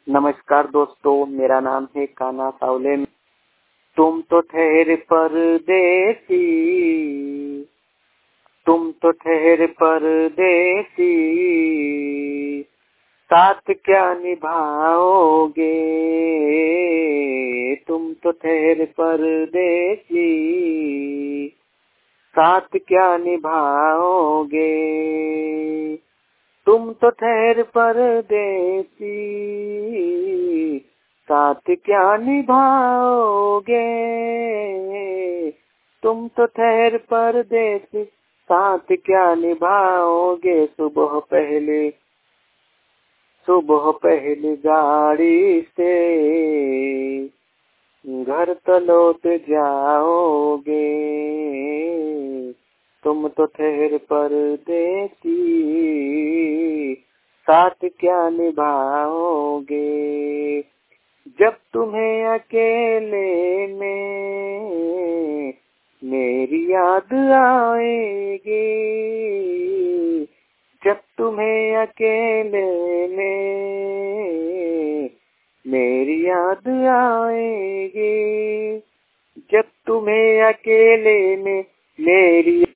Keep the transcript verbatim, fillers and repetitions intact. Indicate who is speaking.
Speaker 1: नमस्कार दोस्तों, मेरा नाम है कान्हा सावले। तुम तो ठहरे परदेसी, तुम तो ठहरे परदेसी, साथ क्या निभाओगे। तुम तो ठहरे परदेसी, साथ क्या निभाओगे। तुम तो ठहर परदेसी, साथ क्या निभाओगे। तुम तो ठहर परदेसी, साथ क्या निभाओगे। सुबह पहले सुबह पहली गाड़ी से घर तो लौट जाओगे। तुम तो ठहर परदेसी, साथ क्या निभाओगे। जब तुम्हें अकेले में मेरी याद आएगी, जब तुम्हें अकेले में मेरी याद आएगी, जब तुम्हें अकेले में मेरी